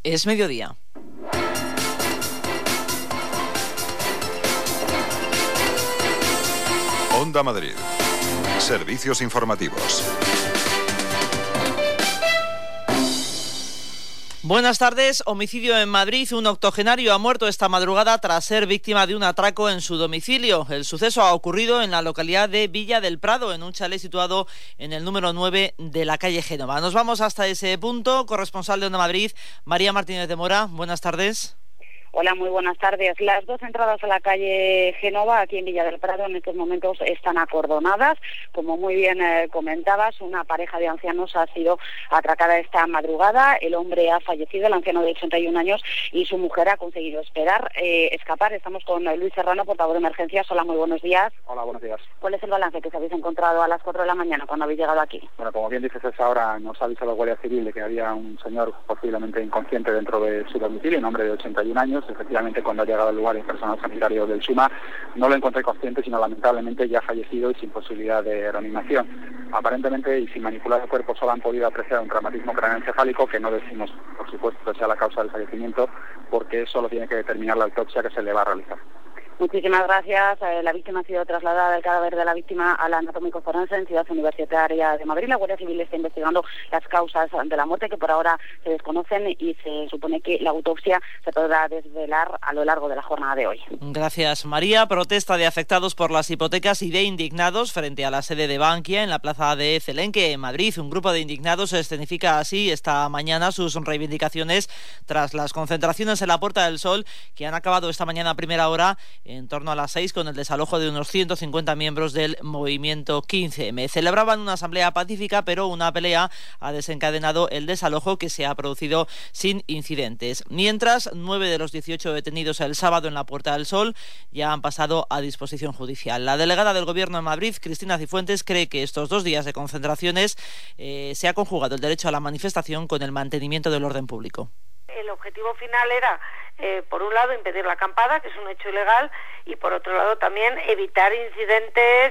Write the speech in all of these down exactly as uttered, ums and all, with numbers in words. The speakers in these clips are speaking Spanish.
Es mediodía. Onda Madrid. Servicios informativos. Buenas tardes. Homicidio en Madrid. Un octogenario ha muerto esta madrugada tras ser víctima de un atraco en su domicilio. El suceso ha ocurrido en la localidad de Villa del Prado, en un chalet situado en el número nueve de la calle Génova. Nos vamos hasta ese punto. Corresponsal de Onda Madrid, María Martínez de Mora. Buenas tardes. Hola, muy buenas tardes. Las dos entradas a la calle Génova, aquí en Villa del Prado, en estos momentos están acordonadas. Como muy bien eh, comentabas, una pareja de ancianos ha sido atracada esta madrugada. El hombre ha fallecido, el anciano de ochenta y un años, y su mujer ha conseguido esperar, eh, escapar. Estamos con Luis Serrano, portavoz de emergencias. Hola, muy buenos días. Hola, buenos días. ¿Cuál es el balance que os habéis encontrado a las cuatro de la mañana cuando habéis llegado aquí? Bueno, como bien dices, a esa hora nos ha avisado la Guardia Civil de que había un señor posiblemente inconsciente dentro de su domicilio, un hombre de ochenta y un años. Efectivamente, cuando ha llegado al lugar el personal sanitario del SUMA, no lo encontré consciente, sino lamentablemente ya fallecido y sin posibilidad de reanimación. Aparentemente, y sin manipular el cuerpo, solo han podido apreciar un traumatismo craneoencefálico, que no decimos, por supuesto, que sea la causa del fallecimiento, porque eso lo tiene que determinar la autopsia que se le va a realizar. Muchísimas gracias. Eh, la víctima ha sido trasladada, el cadáver de la víctima, al anatómico forense en Ciudad Universitaria de Madrid. La Guardia Civil está investigando las causas de la muerte, que por ahora se desconocen, y se supone que la autopsia se podrá desvelar a lo largo de la jornada de hoy. Gracias, María. Protesta de afectados por las hipotecas y de indignados frente a la sede de Bankia en la plaza de Celenque, en Madrid. Un grupo de indignados escenifica así esta mañana sus reivindicaciones tras las concentraciones en la Puerta del Sol, que han acabado esta mañana a primera hora en torno a las seis con el desalojo de unos ciento cincuenta miembros del movimiento quince eme. Celebraban una asamblea pacífica, pero una pelea ha desencadenado el desalojo, que se ha producido sin incidentes. Mientras, nueve de los dieciocho detenidos el sábado en la Puerta del Sol ya han pasado a disposición judicial. La delegada del Gobierno en Madrid, Cristina Cifuentes, cree que estos dos días de concentraciones eh, se ha conjugado el derecho a la manifestación con el mantenimiento del orden público. El objetivo final era, eh, por un lado, impedir la acampada, que es un hecho ilegal, y por otro lado también evitar incidentes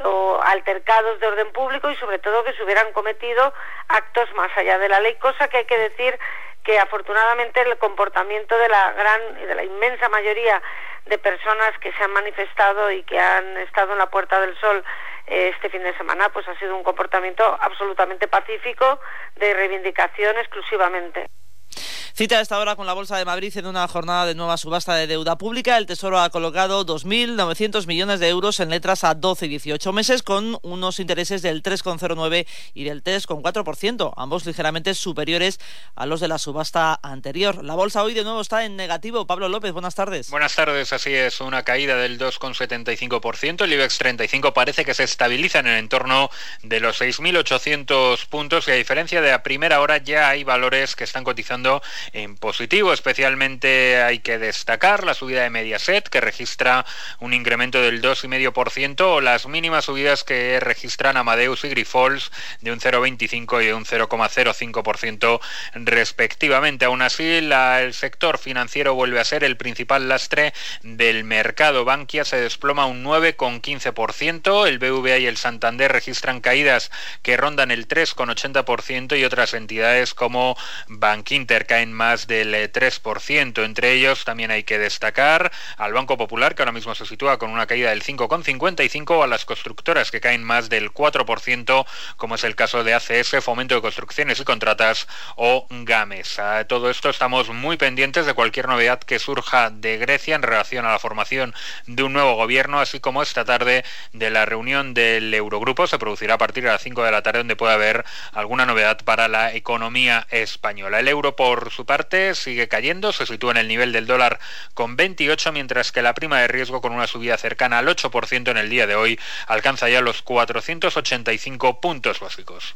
o altercados de orden público, y sobre todo que se hubieran cometido actos más allá de la ley, cosa que hay que decir que afortunadamente el comportamiento de la gran y de la inmensa mayoría de personas que se han manifestado y que han estado en la Puerta del Sol eh, este fin de semana, pues ha sido un comportamiento absolutamente pacífico, de reivindicación exclusivamente. Cita a esta hora con la Bolsa de Madrid en una jornada de nueva subasta de deuda pública. El Tesoro ha colocado dos mil novecientos millones de euros en letras a doce y dieciocho meses, con unos intereses del tres coma cero nueve y del tres coma cuatro por ciento, ambos ligeramente superiores a los de la subasta anterior. La bolsa hoy de nuevo está en negativo. Pablo López, buenas tardes. Buenas tardes, así es, una caída del dos coma setenta y cinco por ciento. El IBEX treinta y cinco parece que se estabiliza en el entorno de los seis mil ochocientos puntos, y a diferencia de a primera hora ya hay valores que están cotizando en positivo. Especialmente hay que destacar la subida de Mediaset, que registra un incremento del dos coma cinco por ciento, o las mínimas subidas que registran Amadeus y Grifols de un cero coma veinticinco y de un cero coma cero cinco por ciento respectivamente. Aún así, la, el sector financiero vuelve a ser el principal lastre del mercado. Bankia se desploma un nueve coma quince por ciento, el B V A y el Santander registran caídas que rondan el tres coma ochenta por ciento, y otras entidades como Bankinter caen más del tres por ciento. Entre ellos también hay que destacar al Banco Popular, que ahora mismo se sitúa con una caída del cinco coma cincuenta y cinco, o a las constructoras, que caen más del cuatro por ciento, como es el caso de A C S, Fomento de Construcciones y Contratas, o Gamesa. A todo esto estamos muy pendientes de cualquier novedad que surja de Grecia en relación a la formación de un nuevo gobierno, así como esta tarde de la reunión del Eurogrupo. Se producirá a partir de las cinco de la tarde, donde puede haber alguna novedad para la economía española. El euro, por su parte, sigue cayendo, se sitúa en el nivel del dólar con veintiocho, mientras que la prima de riesgo, con una subida cercana al ocho por ciento en el día de hoy, alcanza ya los cuatrocientos ochenta y cinco puntos básicos.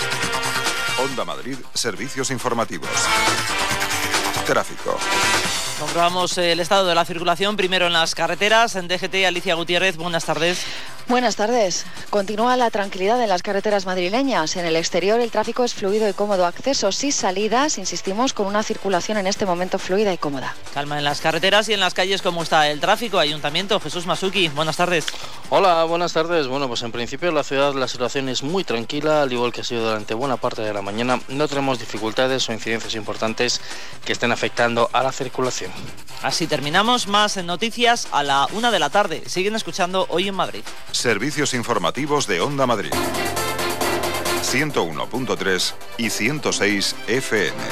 Onda Madrid, servicios informativos. Tráfico. Comprobamos el estado de la circulación, primero en las carreteras. En D G T, Alicia Gutiérrez, buenas tardes. Buenas tardes. Continúa la tranquilidad en las carreteras madrileñas. En el exterior el tráfico es fluido y cómodo. Accesos y salidas, insistimos, con una circulación en este momento fluida y cómoda. Calma en las carreteras y en las calles. ¿Cómo está el tráfico? Ayuntamiento, Jesús Masuki, buenas tardes. Hola, buenas tardes. Bueno, pues en principio en la ciudad la situación es muy tranquila, al igual que ha sido durante buena parte de la mañana. No tenemos dificultades o incidencias importantes que estén afectando a la circulación. Así terminamos. Más en noticias a la una de la tarde. Siguen escuchando Hoy en Madrid. Servicios informativos de Onda Madrid. ciento uno punto tres y ciento seis F M.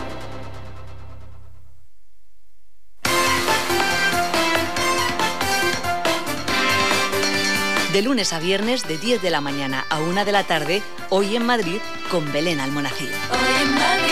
De lunes a viernes, de diez de la mañana a una de la tarde, Hoy en Madrid, con Belén Almonacid. Hoy en Madrid.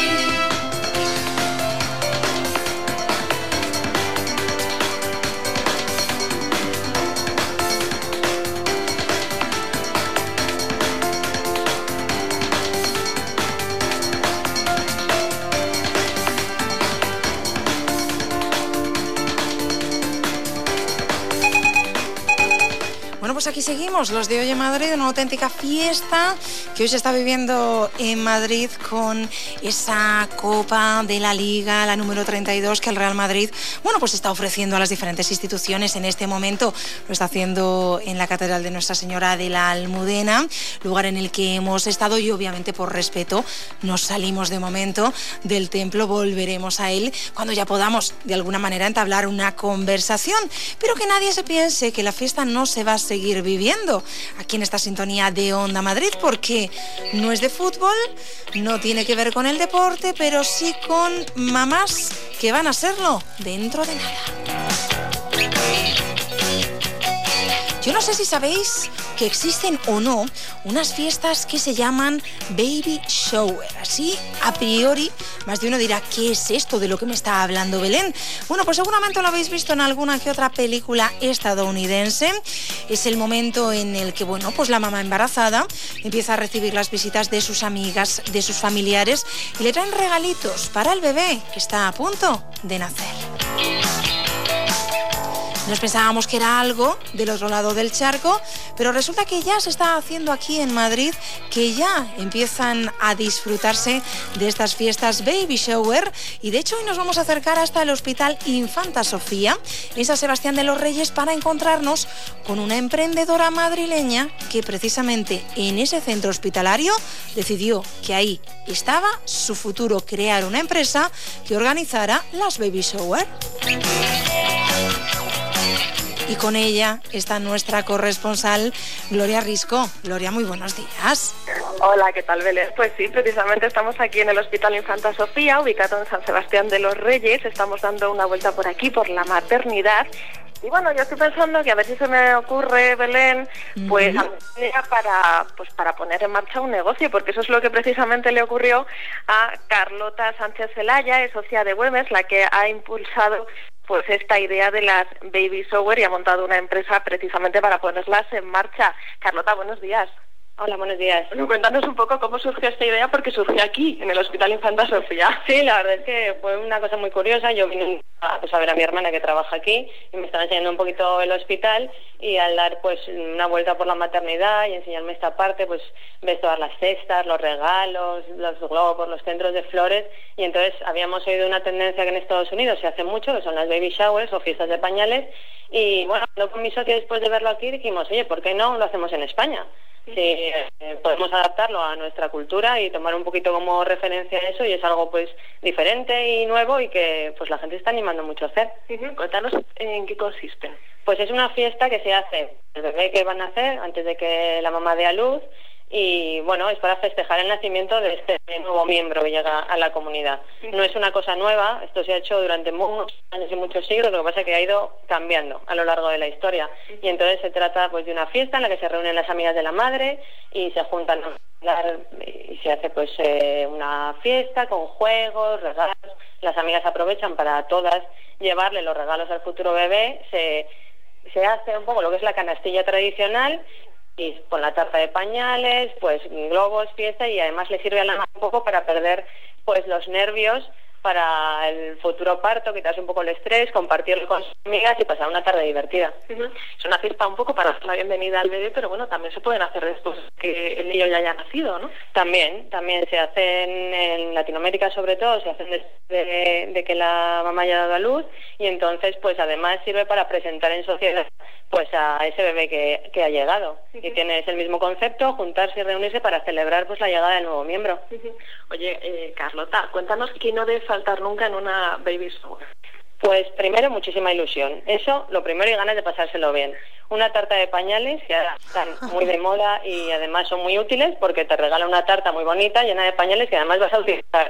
Bueno, pues aquí seguimos, los de Hoy en Madrid, una auténtica fiesta que hoy se está viviendo en Madrid con esa Copa de la Liga, la número treinta y dos, que el Real Madrid, bueno, pues está ofreciendo a las diferentes instituciones en este momento. Lo está haciendo en la Catedral de Nuestra Señora de la Almudena, lugar en el que hemos estado y obviamente por respeto nos salimos de momento del templo, volveremos a él cuando ya podamos de alguna manera entablar una conversación, pero que nadie se piense que la fiesta no se va a seguir viviendo aquí en esta sintonía de Onda Madrid, porque no es de fútbol, no tiene que ver con el deporte, pero sí con mamás que van a serlo dentro de nada. Yo no sé si sabéis que existen o no unas fiestas que se llaman baby shower. Así, a priori, más de uno dirá, ¿qué es esto de lo que me está hablando Belén? Bueno, pues seguramente lo habéis visto en alguna que otra película estadounidense. Es el momento en el que, bueno, pues la mamá embarazada empieza a recibir las visitas de sus amigas, de sus familiares, y le traen regalitos para el bebé que está a punto de nacer. Nos pensábamos que era algo del otro lado del charco, pero resulta que ya se está haciendo aquí en Madrid, que ya empiezan a disfrutarse de estas fiestas baby shower, y de hecho hoy nos vamos a acercar hasta el Hospital Infanta Sofía en San Sebastián de los Reyes para encontrarnos con una emprendedora madrileña que precisamente en ese centro hospitalario decidió que ahí estaba su futuro, crear una empresa que organizara las baby shower. Y con ella está nuestra corresponsal Gloria Risco. Gloria, muy buenos días. Hola, ¿qué tal, Belén? Pues sí, precisamente estamos aquí en el Hospital Infanta Sofía, ubicado en San Sebastián de los Reyes. Estamos dando una vuelta por aquí, por la maternidad. Y bueno, yo estoy pensando que a ver si se me ocurre, Belén, pues uh-huh. para, pues para poner en marcha un negocio, porque eso es lo que precisamente le ocurrió a Carlota Sánchez Zelaya, es socia de Güemes, la que ha impulsado pues esta idea de las baby shower y ha montado una empresa precisamente para ponerlas en marcha. Carlota, buenos días. Hola, buenos días. Bueno, cuéntanos un poco cómo surgió esta idea, porque surgió aquí, en el Hospital Infanta Sofía. Sí, la verdad es que fue una cosa muy curiosa. Yo vine a, pues, a ver a mi hermana que trabaja aquí y me estaba enseñando un poquito el hospital, y al dar pues una vuelta por la maternidad y enseñarme esta parte, pues ves todas las cestas, los regalos, los globos, los centros de flores, y entonces habíamos oído una tendencia que en Estados Unidos se hace mucho, que son las baby showers o fiestas de pañales, y bueno, con mi socio después de verlo aquí dijimos, oye, ¿por qué no lo hacemos en España? Si eh, podemos adaptarlo a nuestra cultura y tomar un poquito como referencia eso, y es algo pues diferente y nuevo y que pues la gente está animando mucho a hacer. Uh-huh. Cuéntanos en qué consiste. Pues es una fiesta que se hace el bebé que van a hacer antes de que la mamá dé a luz, y bueno, es para festejar el nacimiento de este nuevo miembro que llega a la comunidad. No es una cosa nueva, esto se ha hecho durante muchos años y muchos siglos, lo que pasa es que ha ido cambiando a lo largo de la historia, y entonces se trata pues de una fiesta en la que se reúnen las amigas de la madre y se juntan a hablar, y se hace pues eh, una fiesta con juegos, regalos. Las amigas aprovechan para todas llevarle los regalos al futuro bebé, se, se hace un poco lo que es la canastilla tradicional, y con la tarta de pañales, pues globos, fiesta, y además le sirve a la mamá un poco para perder pues los nervios para el futuro parto, quitarse un poco el estrés, compartirlo con sus amigas y pasar una tarde divertida. Uh-huh. Es una fiesta un poco para dar la bienvenida al bebé, pero bueno, también se pueden hacer después que el niño ya haya nacido, ¿no? También, también se hacen en Latinoamérica sobre todo, se hacen después de, de que la mamá haya dado a luz, y entonces pues además sirve para presentar en sociedad pues a ese bebé que, que ha llegado. Uh-huh. Y tienes el mismo concepto, juntarse y reunirse para celebrar pues la llegada del nuevo miembro. Uh-huh. Oye, eh, Carlota, cuéntanos qué no debe faltar nunca en una baby shower. Pues primero, muchísima ilusión. Eso, lo primero, y ganas de pasárselo bien. Una tarta de pañales, que ahora están muy de moda y además son muy útiles porque te regala una tarta muy bonita, llena de pañales, que además vas a utilizar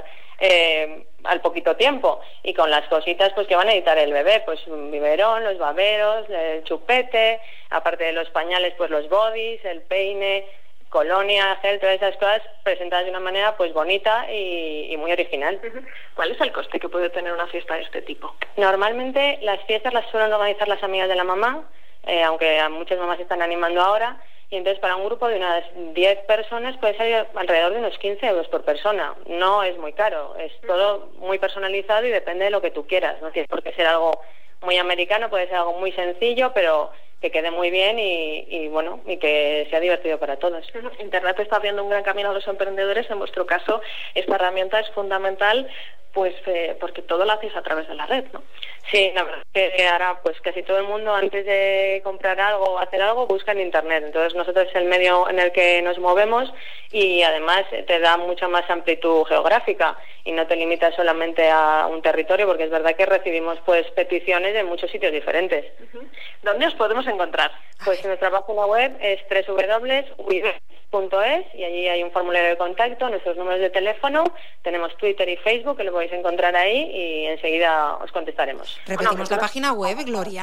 eh, al poquito tiempo. Y con las cositas pues que van a editar el bebé, pues un biberón, los baberos, el chupete, aparte de los pañales, pues los bodys, el peine, colonia, gel, todas esas cosas presentadas de una manera pues bonita y, y muy original. ¿Cuál es el coste que puede tener una fiesta de este tipo? Normalmente las fiestas las suelen organizar las amigas de la mamá, eh, aunque a muchas mamás se están animando ahora, y entonces para un grupo de unas diez personas puede salir alrededor de unos quince euros por persona. No es muy caro, es todo muy personalizado y depende de lo que tú quieras. No tiene por qué ser algo muy americano, puede ser algo muy sencillo, pero que quede muy bien y, y bueno, y que sea divertido para todos. Internet está abriendo un gran camino a los emprendedores. En vuestro caso, esta herramienta es fundamental, pues eh, porque todo lo hacéis a través de la red, ¿no? Sí, la verdad es que ahora pues casi todo el mundo antes de comprar algo o hacer algo busca en Internet. Entonces nosotros es el medio en el que nos movemos y además te da mucha más amplitud geográfica y no te limitas solamente a un territorio, porque es verdad que recibimos pues peticiones de muchos sitios diferentes. Uh-huh. ¿Dónde os podemos encontrar? Pues en nuestra página web es doble u doble u doble u punto wibens punto es y allí hay un formulario de contacto, nuestros números de teléfono, tenemos Twitter y Facebook que lo podéis encontrar ahí y enseguida os contestaremos. ¿Repetimos bueno, la página web, Gloria?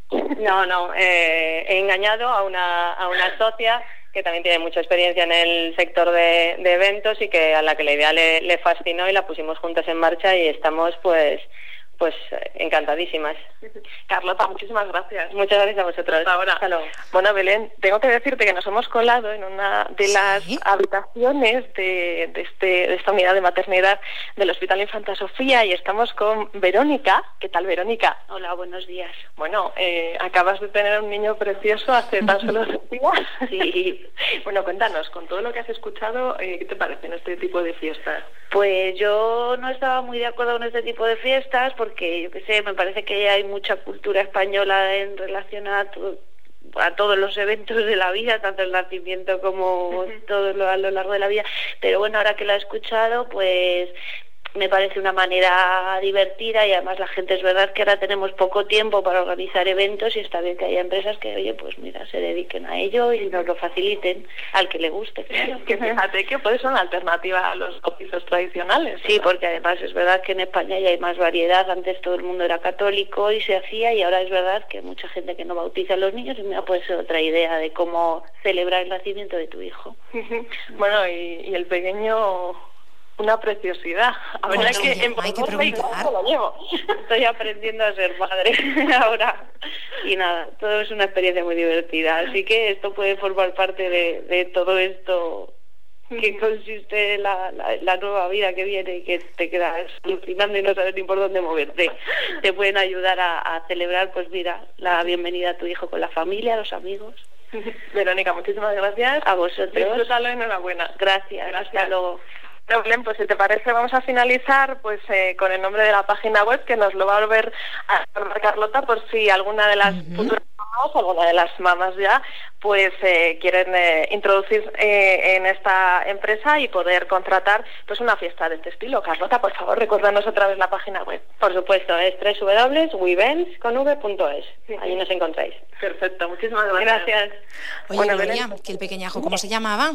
No, no, eh, he engañado a una, a una socia que también tiene mucha experiencia en el sector de, de eventos y que a la que la idea le, le fascinó y la pusimos juntas en marcha y estamos pues pues encantadísimas. Carlota, muchísimas gracias. Muchas gracias a vosotros. Hasta ahora. Hasta luego. Bueno, Belén, tengo que decirte que nos hemos colado en una de las ¿Sí? habitaciones de, de, este, de esta unidad de maternidad del Hospital Infanta Sofía y estamos con Verónica. ¿Qué tal, Verónica? Hola, buenos días. Bueno, eh, acabas de tener un niño precioso hace tan solo dos días. Sí. Bueno, cuéntanos, con todo lo que has escuchado, eh, ¿qué te parecen este tipo de fiestas? Pues yo no estaba muy de acuerdo con este tipo de fiestas porque, yo qué sé, me parece que hay mucha cultura española en relación a, to- a todos los eventos de la vida, tanto el nacimiento como todo lo, a lo largo de la vida. Pero bueno, ahora que lo he escuchado, pues me parece una manera divertida y además la gente, es verdad que ahora tenemos poco tiempo para organizar eventos y está bien que haya empresas que, oye, pues mira, se dediquen a ello y nos lo faciliten al que le guste, claro. Que fíjate que puede ser una alternativa a los oficios tradicionales. Sí, porque además es verdad que en España ya hay más variedad. Antes todo el mundo era católico y se hacía, y ahora es verdad que hay mucha gente que no bautiza a los niños y me ha puesto otra idea de cómo celebrar el nacimiento de tu hijo. Bueno, y, y el pequeño... una preciosidad. A ver, bueno, que en hay que preguntar. Lo llevo. Estoy aprendiendo a ser madre ahora. Y nada, todo es una experiencia muy divertida. Así que esto puede formar parte de, de todo esto que consiste la, la, la nueva vida que viene y que te quedas alucinando y no sabes ni por dónde moverte. Te pueden ayudar a, a celebrar, pues mira, la bienvenida a tu hijo con la familia, los amigos. Verónica, muchísimas gracias. A vosotros. Disfrútalo, enhorabuena. Gracias. Gracias. Hasta luego. Belén, pues si te parece vamos a finalizar pues eh, con el nombre de la página web, que nos lo va a volver a recordar Carlota, por si alguna de las uh-huh. futuras mamás, alguna de las mamás ya, pues eh, quieren eh, introducir eh, en esta empresa y poder contratar pues una fiesta de este estilo. Carlota, por favor, recuérdanos otra vez la página web. Por supuesto, es doble u doble u doble u punto wibens con v punto es. Sí. Allí nos encontráis. Perfecto, muchísimas gracias. Gracias. Oye, bueno, Gloria, Belén, que el pequeñajo, ¿cómo se llamaba?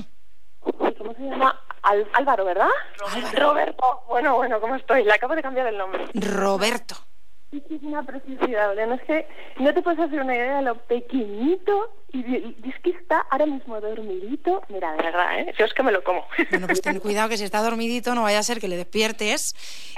¿Cómo se llama? Al, Álvaro, ¿verdad? Álvaro. Roberto. Bueno, bueno, ¿cómo estoy? Le acabo de cambiar el nombre. Roberto. Es que es una preciosidad, Belén. Es que no te puedes hacer una idea de lo pequeñito y, y, y es que está ahora mismo dormidito. Mira, de verdad, ¿eh? Yo es que me lo como. Bueno, pues ten cuidado que si está dormidito no vaya a ser que le despiertes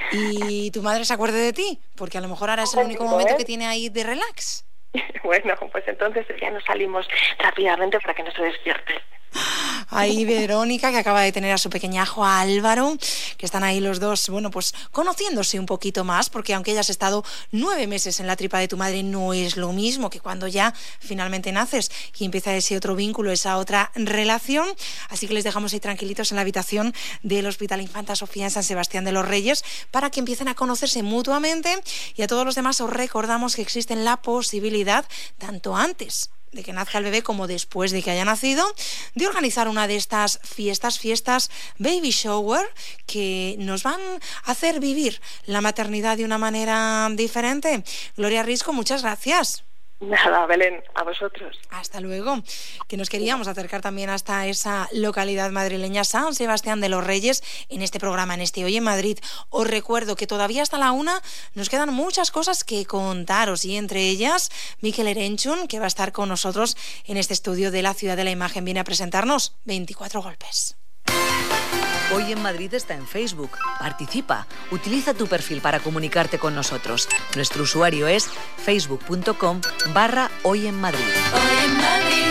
y tu madre se acuerde de ti, porque a lo mejor ahora es el único momento que tiene ahí de relax. Bueno, pues entonces ya nos salimos rápidamente para que no se despierte. ahí Verónica, que acaba de tener a su pequeñajo Álvaro, que están ahí los dos, bueno, pues conociéndose un poquito más, porque aunque hayas estado nueve meses en la tripa de tu madre, no es lo mismo que cuando ya finalmente naces y empieza ese otro vínculo, esa otra relación. Así que les dejamos ahí tranquilitos en la habitación del Hospital Infanta Sofía en San Sebastián de los Reyes para que empiecen a conocerse mutuamente, y a todos los demás os recordamos que existe la posibilidad, tanto antes de que nazca el bebé como después de que haya nacido, de organizar una de estas fiestas, fiestas baby shower, que nos van a hacer vivir la maternidad de una manera diferente. Gloria Risco, muchas gracias. Nada, Belén, a vosotros. Hasta luego. Que nos queríamos acercar también hasta esa localidad madrileña, San Sebastián de los Reyes, en este programa, en este Hoy en Madrid. Os recuerdo que todavía hasta la una nos quedan muchas cosas que contaros, y entre ellas Mikel Erenchun, que va a estar con nosotros en este estudio de la Ciudad de la Imagen, viene a presentarnos veinticuatro golpes. Hoy en Madrid está en Facebook. Participa. Utiliza tu perfil para comunicarte con nosotros. Nuestro usuario es facebook.com barra Hoy en Madrid. Hoy en Madrid.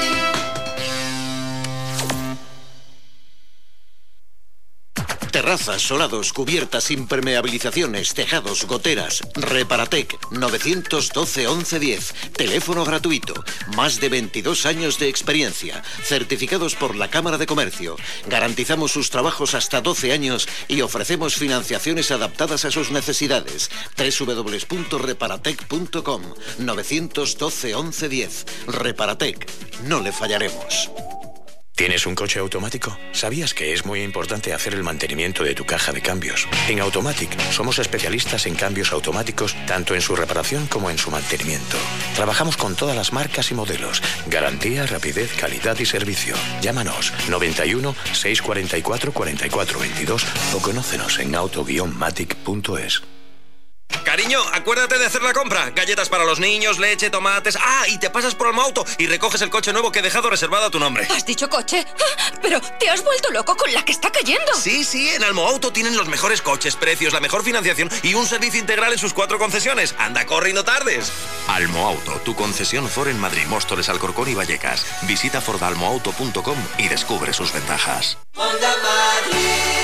Terrazas, solados, cubiertas, impermeabilizaciones, tejados, goteras. Reparatec, nueve uno dos, once diez. Teléfono gratuito. Más de veintidós años de experiencia. Certificados por la Cámara de Comercio. Garantizamos sus trabajos hasta doce años y ofrecemos financiaciones adaptadas a sus necesidades. doble u doble u doble u punto reparatec punto com. nueve uno dos, once diez. Reparatec. No le fallaremos. ¿Tienes un coche automático? ¿Sabías que es muy importante hacer el mantenimiento de tu caja de cambios? En Automatic somos especialistas en cambios automáticos, tanto en su reparación como en su mantenimiento. Trabajamos con todas las marcas y modelos. Garantía, rapidez, calidad y servicio. Llámanos noventa y uno, seiscientos cuarenta y cuatro, cuarenta y cuatro veintidós o conócenos en auto guion matic punto es. Cariño, acuérdate de hacer la compra. Galletas para los niños, leche, tomates... Ah, y te pasas por Almoauto y recoges el coche nuevo que he dejado reservado a tu nombre. ¿Has dicho coche? ¡Ah! Pero te has vuelto loco con la que está cayendo. Sí, sí, en Almoauto tienen los mejores coches, precios, la mejor financiación y un servicio integral en sus cuatro concesiones. Anda, corre y no tardes. Almoauto, tu concesión Ford en Madrid, Móstoles, Alcorcón y Vallecas. Visita ford almoauto punto com y descubre sus ventajas. Honda Madrid.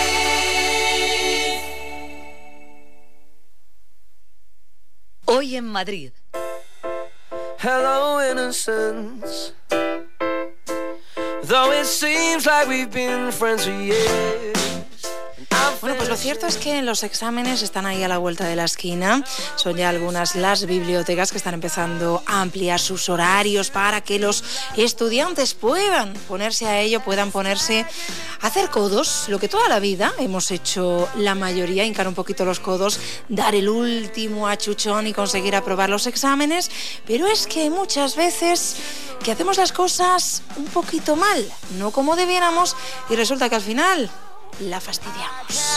Hoy en Madrid. Hello, innocence. Though it seems like we've been friends for years. Bueno, pues lo cierto es que los exámenes están ahí a la vuelta de la esquina. Son ya algunas las bibliotecas que están empezando a ampliar sus horarios para que los estudiantes puedan ponerse a ello, puedan ponerse a hacer codos, lo que toda la vida hemos hecho la mayoría, hincar un poquito los codos, dar el último achuchón y conseguir aprobar los exámenes. Pero es que muchas veces que hacemos las cosas un poquito mal, no como debiéramos, y resulta que al final la fastidiamos.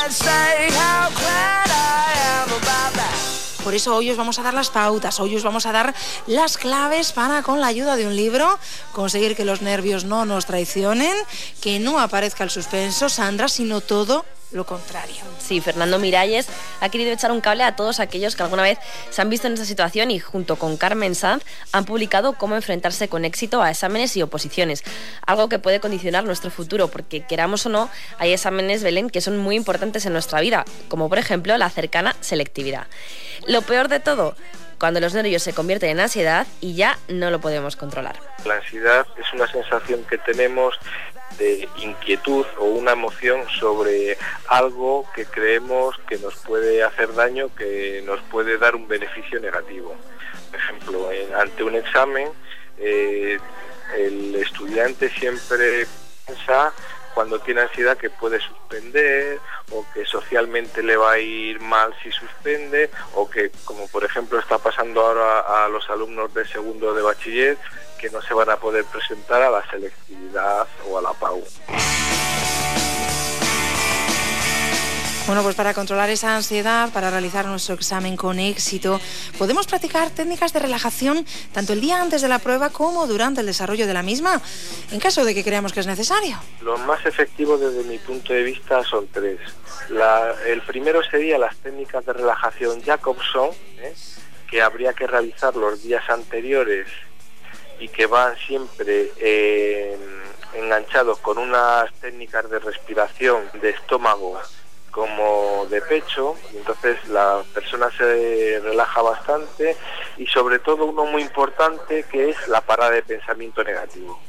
Por eso hoy os vamos a dar las pautas, hoy os vamos a dar las claves para, con la ayuda de un libro, conseguir que los nervios no nos traicionen, que no aparezca el suspenso, Sandra, sino todo lo contrario. Sí, Fernando Miralles ha querido echar un cable a todos aquellos que alguna vez se han visto en esta situación, y junto con Carmen Sanz han publicado cómo enfrentarse con éxito a exámenes y oposiciones, algo que puede condicionar nuestro futuro, porque queramos o no, hay exámenes, Belén, que son muy importantes en nuestra vida, como por ejemplo la cercana selectividad. Lo peor de todo, cuando los nervios se convierten en ansiedad y ya no lo podemos controlar. La ansiedad es una sensación que tenemos de inquietud o una emoción sobre algo que creemos que nos puede hacer daño, que nos puede dar un beneficio negativo. Por ejemplo, en, ante un examen, eh, el estudiante siempre piensa, cuando tiene ansiedad, que puede suspender, o que socialmente le va a ir mal si suspende, o que, como por ejemplo está pasando ahora a los alumnos de segundo de bachiller, que no se van a poder presentar a la selectividad o a la P A U. Bueno, pues para controlar esa ansiedad, para realizar nuestro examen con éxito, podemos practicar técnicas de relajación tanto el día antes de la prueba como durante el desarrollo de la misma, en caso de que creamos que es necesario. Los más efectivos desde mi punto de vista son tres. La, el primero sería las técnicas de relajación Jacobson, ¿eh? que habría que realizar los días anteriores y que van siempre eh, enganchados con unas técnicas de respiración de estómago como de pecho, y entonces la persona se relaja bastante, y sobre todo uno muy importante que es la parada de pensamiento negativo.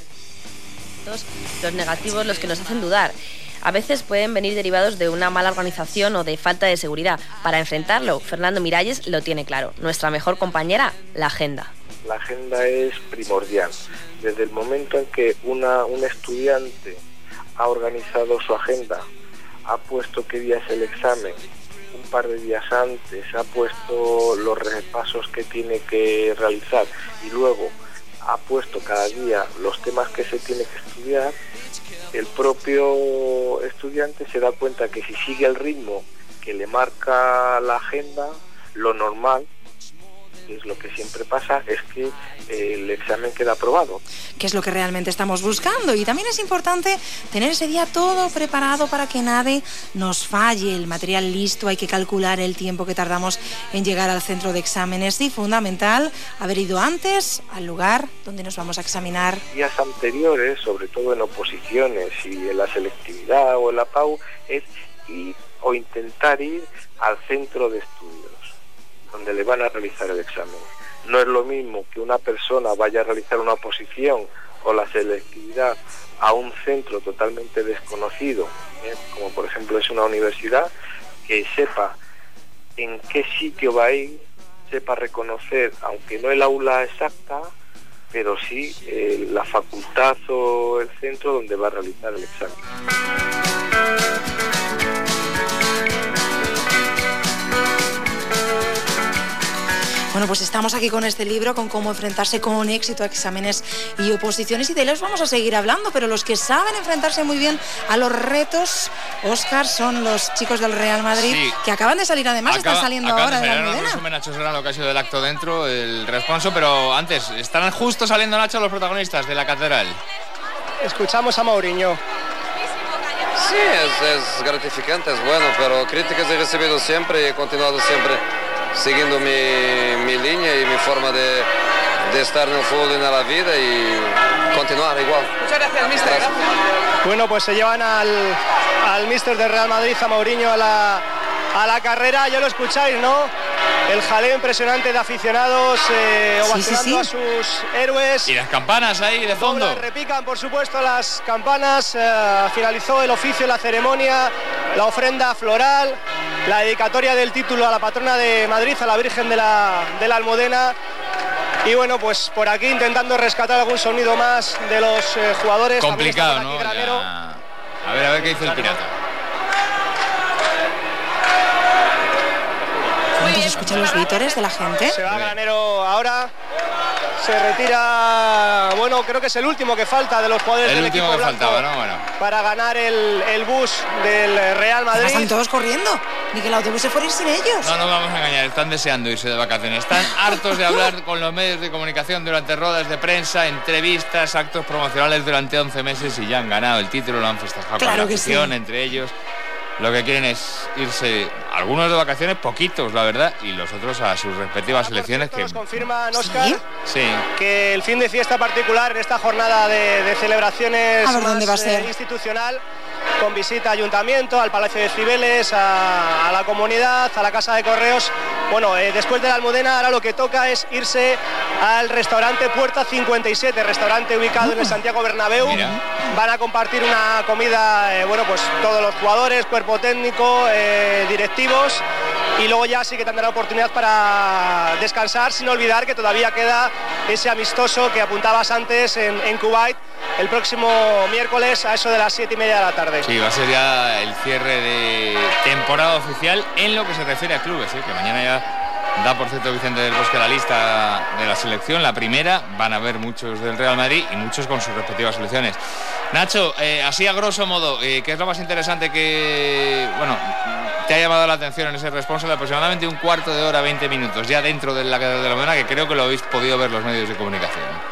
Los negativos, los que nos hacen dudar, a veces pueden venir derivados de una mala organización o de falta de seguridad. Para enfrentarlo, Fernando Miralles lo tiene claro. Nuestra mejor compañera, la agenda. La agenda es primordial. Desde el momento en que una, un estudiante ha organizado su agenda, ha puesto qué día es el examen, un par de días antes, ha puesto los repasos que tiene que realizar y luego ha puesto cada día los temas que se tiene que estudiar, el propio estudiante se da cuenta que si sigue el ritmo que le marca la agenda, lo normal, que es lo que siempre pasa, es que eh, el examen queda aprobado. Que es lo que realmente estamos buscando. Y también es importante tener ese día todo preparado para que nadie nos falle, el material listo, hay que calcular el tiempo que tardamos en llegar al centro de exámenes y fundamental haber ido antes al lugar donde nos vamos a examinar. Días anteriores, sobre todo en oposiciones y en la selectividad o en la P A U, es ir o intentar ir al centro de estudios donde le van a realizar el examen. No es lo mismo que una persona vaya a realizar una oposición o la selectividad a un centro totalmente desconocido, ¿eh? como por ejemplo es una universidad, que sepa en qué sitio va a ir, sepa reconocer, aunque no el aula exacta, pero sí eh, la facultad o el centro donde va a realizar el examen. Bueno, pues estamos aquí con este libro, con cómo enfrentarse con éxito a exámenes y oposiciones, y de los vamos a seguir hablando, pero los que saben enfrentarse muy bien a los retos, Óscar, son los chicos del Real Madrid, sí, que acaban de salir, además Acaba, están saliendo ahora de, de la Almudena. Un resumen, Nacho Serrano, lo que ha sido del acto dentro, el responso, pero antes, están justo saliendo, Nacho, los protagonistas de la catedral. Escuchamos a Mourinho. Sí, es, es gratificante, es bueno, pero críticas he recibido siempre y he continuado siempre siguiendo mi, mi línea y mi forma de, de estar en el fútbol y en la vida y continuar igual. Muchas gracias, mister. Gracias. Bueno, pues se llevan al, al mister del Real Madrid, a Mourinho, a la, a la carrera. Ya lo escucháis, ¿no? El jaleo impresionante de aficionados eh, ovacionando sí, sí, sí. a sus héroes. Y las campanas ahí de fondo. Doblan, repican, por supuesto, las campanas. Eh, finalizó el oficio, la ceremonia, la ofrenda floral, la dedicatoria del título a la patrona de Madrid, a la Virgen de la, de la Almudena. Y bueno, pues por aquí intentando rescatar algún sonido más de los eh, jugadores. Complicado, ¿no? Ya... A ver, a ver qué dice el Pirata. ¿Se escuchan los vítores de la gente? Se va Granero ahora. Se retira, bueno, creo que es el último que falta de los jugadores el del último equipo que blanco faltaba, ¿no? Bueno. Para ganar el, el bus del Real Madrid. Están todos corriendo, ni que el autobús se fuera sin ellos. No nos vamos a engañar, están deseando irse de vacaciones. Están hartos de hablar con los medios de comunicación durante ruedas de prensa, entrevistas, actos promocionales durante once meses y ya han ganado el título, lo han festejado claro con la afición, sí. entre ellos. Lo que quieren es irse, algunos de vacaciones, poquitos, la verdad, y los otros a sus respectivas selecciones. Que nos confirman, Óscar, ¿Sí? Sí. que el fin de fiesta particular en esta jornada de, de celebraciones a ver, más, ¿dónde va a ser? Eh, institucional, con visita a Ayuntamiento, al Palacio de Cibeles, a, a la comunidad, a la Casa de Correos. Bueno, eh, después de la Almudena ahora lo que toca es irse al restaurante Puerta cincuenta y siete, restaurante ubicado uh, en el Santiago Bernabéu. Mira. Van a compartir una comida, eh, bueno, pues todos los jugadores, cuerpo técnico, eh, directivos, y luego ya sí que tendrán oportunidad para descansar, sin olvidar que todavía queda ese amistoso que apuntabas antes en, en Kuwait, el próximo miércoles a eso de las siete y media de la tarde. Sí, va a ser ya el cierre de temporada oficial en lo que se refiere a clubes, ¿eh? Que mañana ya da, por cierto, Vicente del Bosque la lista de la selección, la primera. Van a haber muchos del Real Madrid y muchos con sus respectivas selecciones. Nacho, eh, así a grosso modo, eh, ¿qué es lo más interesante que, bueno, te ha llamado la atención en ese responso de aproximadamente un cuarto de hora, veinte minutos, ya dentro de la Catedral de la Almudena, que creo que lo habéis podido ver los medios de comunicación?